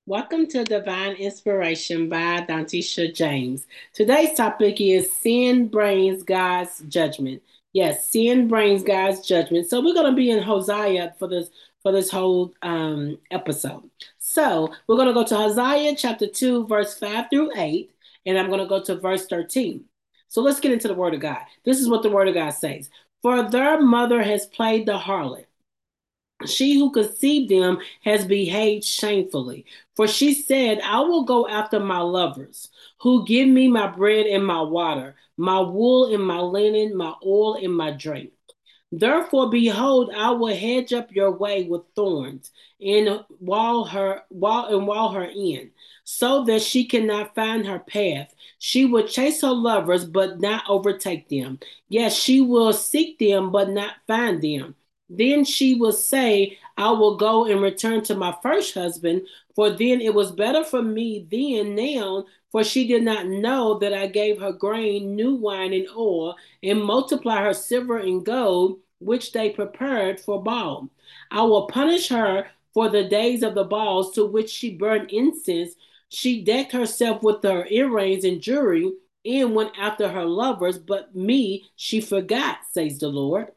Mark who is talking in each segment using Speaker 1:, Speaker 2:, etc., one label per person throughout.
Speaker 1: Welcome to Divine Inspiration by Dantisha James. Today's topic is Sin Brings God's Judgment. Yes, sin brings God's judgment. So we're going to be in Hosea for this whole episode. So we're going to go to Hosea chapter 2, verse 5 through 8, and I'm going to go to verse 13. So let's get into the Word of God. This is what the Word of God says. For their mother has played the harlot. She who conceived them has behaved shamefully. For she said, I will go after my lovers, who give me my bread and my water, my wool and my linen, my oil and my drink. Therefore, behold, I will hedge up your way with thorns, and wall her in, so that she cannot find her path. She will chase her lovers, but not overtake them. Yes, she will seek them, but not find them. Then she will say, I will go and return to my first husband, for then it was better for me then now, for she did not know that I gave her grain, new wine, and oil, and multiply her silver and gold, which they prepared for Baal. I will punish her for the days of the balls to which she burned incense. She decked herself with her earrings and jewelry, and went after her lovers, but me she forgot, says the Lord.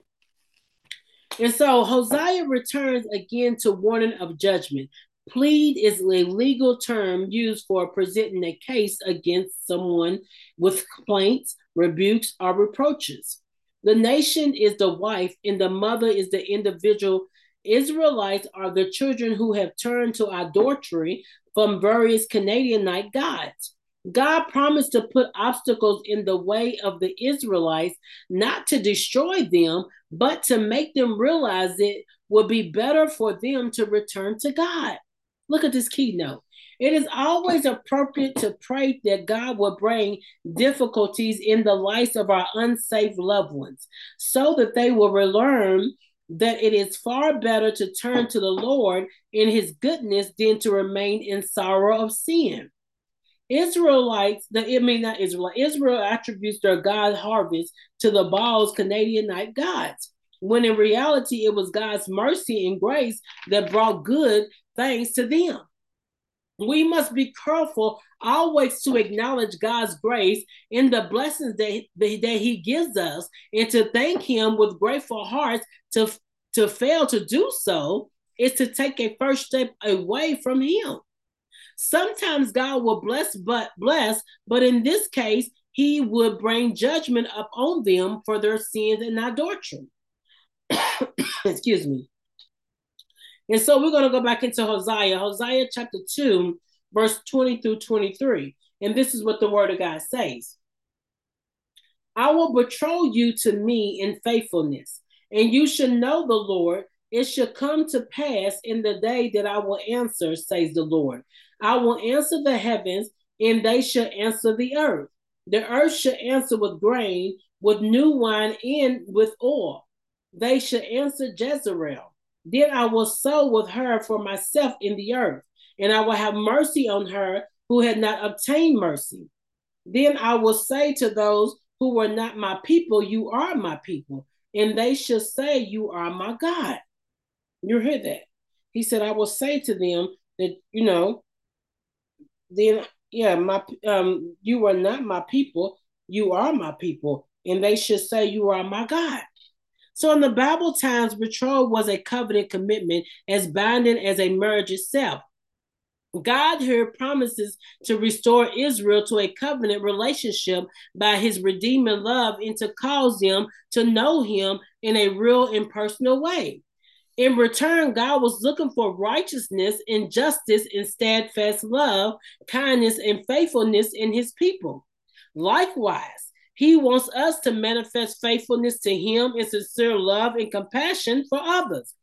Speaker 1: And so Hosea returns again to warning of judgment. Plead is a legal term used for presenting a case against someone with complaints, rebukes, or reproaches. The nation is the wife, and the mother is the individual. Israelites are the children who have turned to idolatry from various Canaanite gods. God promised to put obstacles in the way of the Israelites, not to destroy them, but to make them realize it would be better for them to return to God. Look at this keynote. It is always appropriate to pray that God will bring difficulties in the lives of our unsaved loved ones so that they will learn that it is far better to turn to the Lord in his goodness than to remain in sorrow of sin. Israelites, not Israel, Israel attributes their God harvest to the Baal's Canaanite gods, when in reality it was God's mercy and grace that brought good things to them. We must be careful always to acknowledge God's grace in the blessings that he gives us, and to thank him with grateful hearts. To fail to do so is to take a first step away from him. Sometimes God will but in this case, he would bring judgment upon them for their sins and idolatry. Excuse me. And so we're going to go back into Hosea chapter 2, verse 20 through 23. And this is what the word of God says. I will betroth you to me in faithfulness, and you shall know the Lord. It shall come to pass in the day that I will answer, says the Lord. I will answer the heavens, and they shall answer the earth. The earth shall answer with grain, with new wine, and with oil. They shall answer Jezreel. Then I will sow with her for myself in the earth, and I will have mercy on her who had not obtained mercy. Then I will say to those who were not my people, you are my people, and they shall say, you are my God. You hear that? He said, I will say to them that, then, yeah, you are not my people, you are my people, and they should say, you are my God. So in the Bible times, betrothal was a covenant commitment as binding as a marriage itself. God here promises to restore Israel to a covenant relationship by his redeeming love, and to cause them to know him in a real and personal way. In return, God was looking for righteousness and justice and steadfast love, kindness, and faithfulness in his people. Likewise, he wants us to manifest faithfulness to him and sincere love and compassion for others.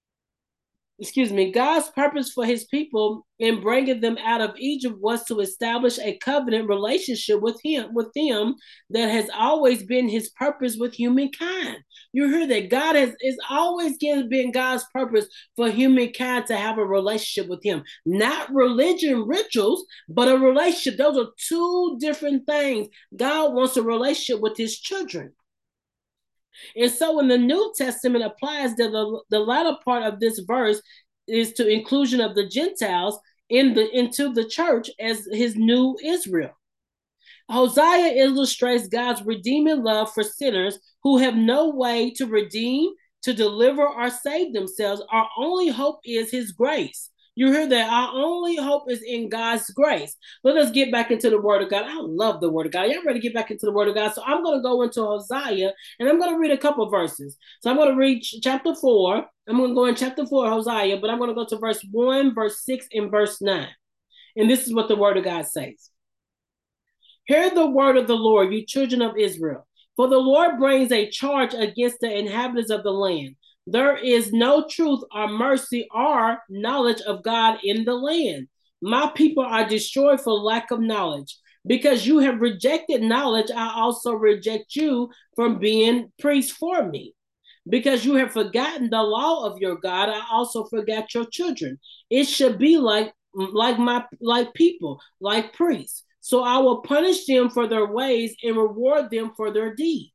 Speaker 1: God's purpose for his people in bringing them out of Egypt was to establish a covenant relationship with them that has always been his purpose with humankind. You hear that God is always been God's purpose for humankind to have a relationship with him. Not religion rituals, but a relationship. Those are two different things. God wants a relationship with his children. And so when the New Testament applies that the latter part of this verse is to inclusion of the Gentiles, into the church as his new Israel. Hosea illustrates God's redeeming love for sinners who have no way to redeem, to deliver, or save themselves. Our only hope is his grace. You hear that? Our only hope is in God's grace. Let us get back into the Word of God. I love the Word of God. Y'all ready to get back into the Word of God? So I'm going to go into Hosea, and I'm going to read a couple verses. So I'm going to read chapter 4. I'm going to go in chapter 4, Hosea, but I'm going to go to verse 1, verse 6, and verse 9. And this is what the Word of God says. Hear the word of the Lord, you children of Israel. For the Lord brings a charge against the inhabitants of the land. There is no truth or mercy or knowledge of God in the land. My people are destroyed for lack of knowledge. Because you have rejected knowledge, I also reject you from being priests for me. Because you have forgotten the law of your God, I also forgot your children. It should be like people, like priests. So I will punish them for their ways and reward them for their deeds.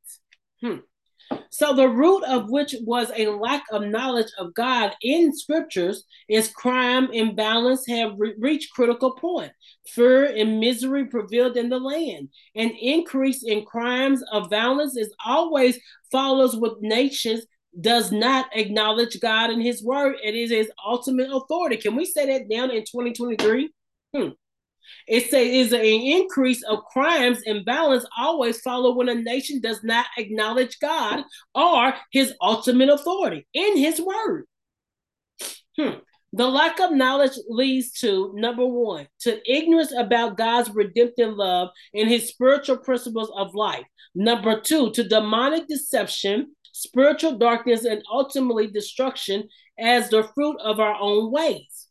Speaker 1: So the root of which was a lack of knowledge of God in scriptures is crime and violence have reached critical point. Fear and misery prevailed in the land. An increase in crimes of violence is always follows with nations does not acknowledge God and his word. It is his ultimate authority. Can we say that down in 2023? It says an increase of crimes and violence always follow when a nation does not acknowledge God or his ultimate authority in his word. The lack of knowledge leads to, number one, to ignorance about God's redemptive love and his spiritual principles of life. Number two, to demonic deception, spiritual darkness, and ultimately destruction as the fruit of our own ways.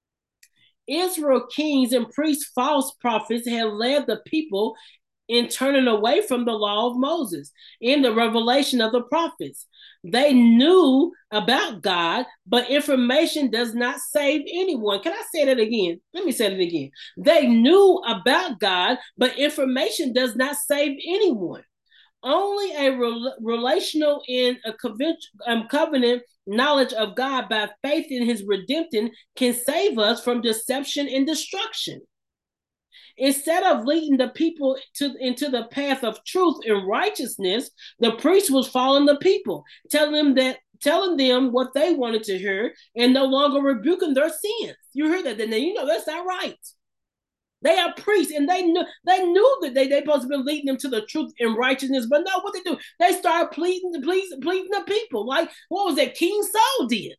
Speaker 1: Israel kings and priests, false prophets, had led the people in turning away from the law of Moses in the revelation of the prophets. They knew about God, but information does not save anyone. Can I say that again? Let me say it again. They knew about God, but information does not save anyone. Only a relational and a covenant knowledge of God by faith in his redemption can save us from deception and destruction. Instead of leading the people into the path of truth and righteousness, the priest was following the people, telling them what they wanted to hear and no longer rebuking their sins. You heard that, then you know that's not right. They are priests, and they knew that they supposed to be leading them to the truth and righteousness. But no, what they do? They start pleading the people. Like, what was that King Saul did?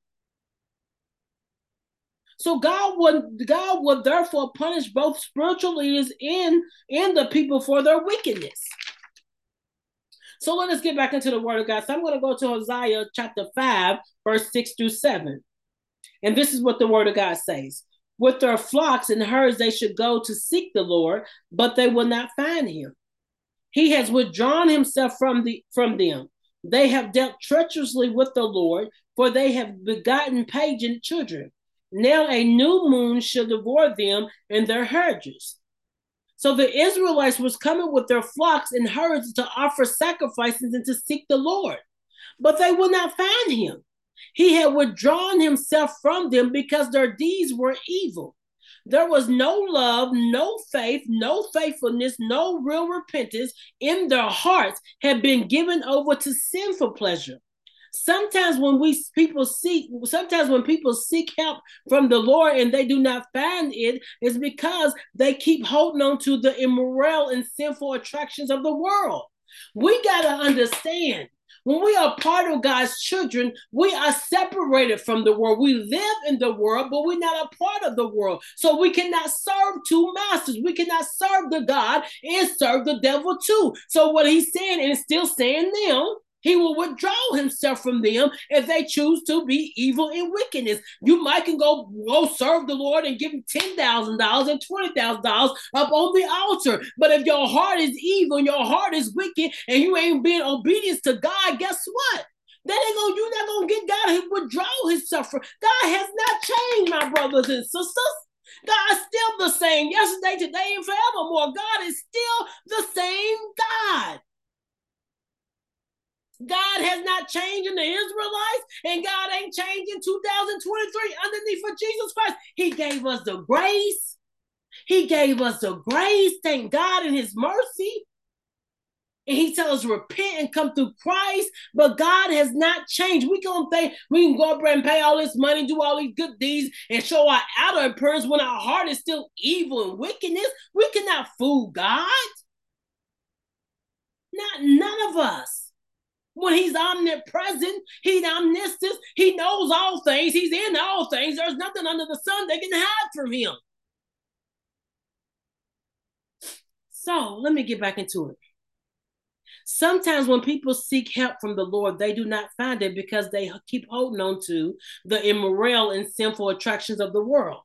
Speaker 1: So God would therefore punish both spiritual leaders and the people for their wickedness. So let us get back into the word of God. So I'm going to go to Hosea chapter 5, verse 6 through 7. And this is what the word of God says. With their flocks and herds, they should go to seek the Lord, but they will not find him. He has withdrawn himself from them. They have dealt treacherously with the Lord, for they have begotten pagan children. Now a new moon shall devour them and their herds. So the Israelites was coming with their flocks and herds to offer sacrifices and to seek the Lord, but they will not find him. He had withdrawn himself from them because their deeds were evil. There was no love, no faith, no faithfulness, no real repentance in their hearts had been given over to sinful pleasure. Sometimes when people seek help from the Lord and they do not find it, it's because they keep holding on to the immoral and sinful attractions of the world. We got to understand, when we are part of God's children, we are separated from the world. We live in the world, but we're not a part of the world. So we cannot serve two masters. We cannot serve the God and serve the devil too. So what he's saying, and still saying now, he will withdraw himself from them if they choose to be evil and wickedness. You might can go serve the Lord and give him $10,000 and $20,000 up on the altar. But if your heart is evil and your heart is wicked and you ain't being obedient to God, guess what? You're not gonna get God to withdraw himself from. God has not changed, my brothers and sisters. God is still the same yesterday, today, and forevermore. God is still the same God. God has not changed in the Israelites, and God ain't changed in 2023 underneath of Jesus Christ. He gave us the grace. He gave us the grace. Thank God in his mercy. And he tells us repent and come through Christ, but God has not changed. We gonna think we can go up there and pay all this money, do all these good deeds, and show our outer appearance when our heart is still evil and wickedness. We cannot fool God. None of us. When he's omnipresent, he's omniscient, he knows all things, he's in all things. There's nothing under the sun that can hide from him. So let me get back into it. Sometimes when people seek help from the Lord, they do not find it because they keep holding on to the immoral and sinful attractions of the world.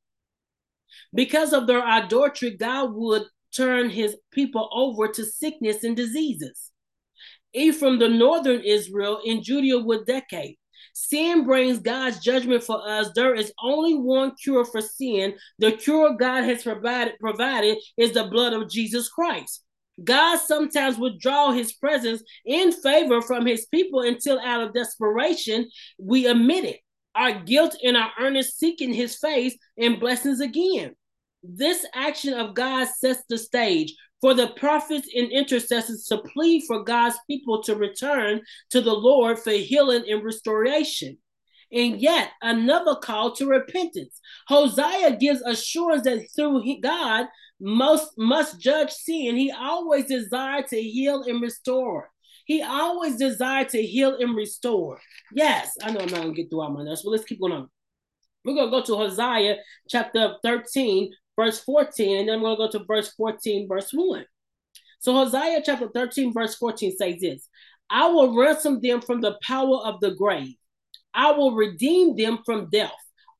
Speaker 1: Because of their idolatry, God would turn his people over to sickness and diseases. Ephraim, the northern Israel, and Judah would decay. Sin brings God's judgment for us. There is only one cure for sin. The cure God has provided is the blood of Jesus Christ. God sometimes withdraw his presence in favor from his people until out of desperation, we admit it. Our guilt and our earnest seeking his face and blessings again. This action of God sets the stage for the prophets and intercessors to plead for God's people to return to the Lord for healing and restoration. And yet another call to repentance. Hosea gives assurance that through God must judge sin. He always desired to heal and restore. He always desired to heal and restore. Yes, I know I'm not going to get through all my notes, but let's keep going on. We're going to go to Hosea chapter 13, verse 14, and then I'm going to go to verse 14, verse 1. So Hosea chapter 13, verse 14 says this: I will ransom them from the power of the grave. I will redeem them from death.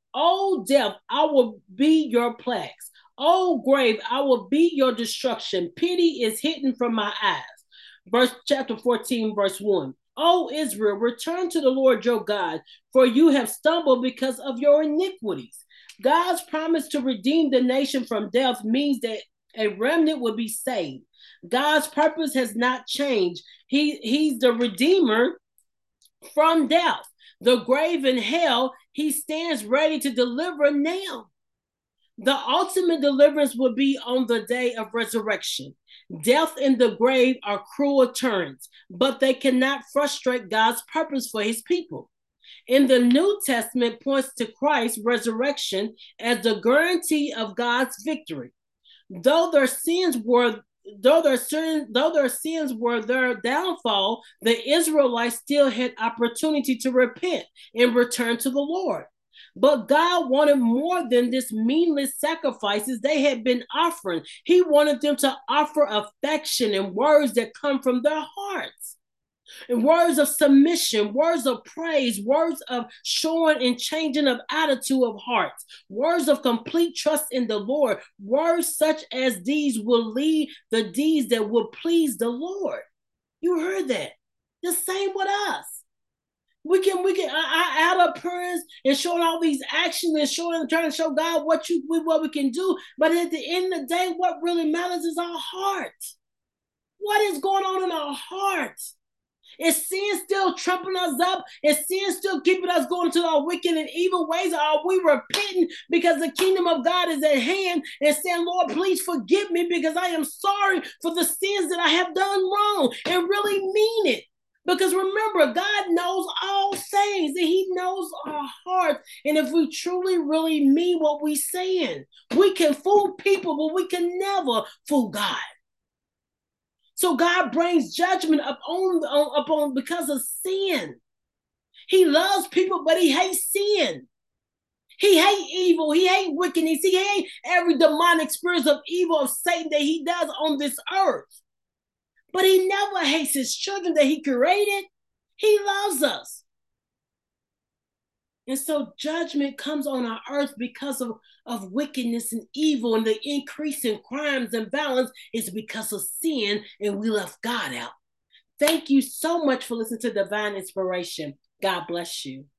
Speaker 1: O death, I will be your plagues. O grave, I will be your destruction. Pity is hidden from my eyes. Verse chapter 14, verse 1. O Israel, return to the Lord your God, for you have stumbled because of your iniquities. God's promise to redeem the nation from death means that a remnant will be saved. God's purpose has not changed. He's the redeemer from death. The grave and hell, he stands ready to deliver now. The ultimate deliverance will be on the day of resurrection. Death and the grave are cruel turns, but they cannot frustrate God's purpose for his people. In the New Testament points to Christ's resurrection as the guarantee of God's victory. Though their sins were their downfall, the Israelites still had opportunity to repent and return to the Lord. But God wanted more than this meaningless sacrifices they had been offering. He wanted them to offer affection and words that come from their hearts. And words of submission, words of praise, words of showing and changing of attitude of hearts, words of complete trust in the Lord. Words such as these will lead the deeds that will please the Lord. You heard that. The same with us. We can our outer appearance and showing all these actions and trying to show God what we can do. But at the end of the day, what really matters is our heart. What is going on in our hearts? Is sin still trumping us up? Is sin still keeping us going to our wicked and evil ways? Are we repenting because the kingdom of God is at hand and saying, Lord, please forgive me because I am sorry for the sins that I have done wrong, and really mean it? Because remember, God knows all things and he knows our hearts. And if we truly, really mean what we're saying, we can fool people, but we can never fool God. So God brings judgment upon because of sin. He loves people, but he hates sin. He hates evil. He hates wickedness. He hates every demonic spirit of evil of Satan that he does on this earth. But he never hates his children that he created. He loves us. And so judgment comes on our earth because of wickedness and evil, and the increase in crimes and violence is because of sin, and we left God out. Thank you so much for listening to Divine Inspiration. God bless you.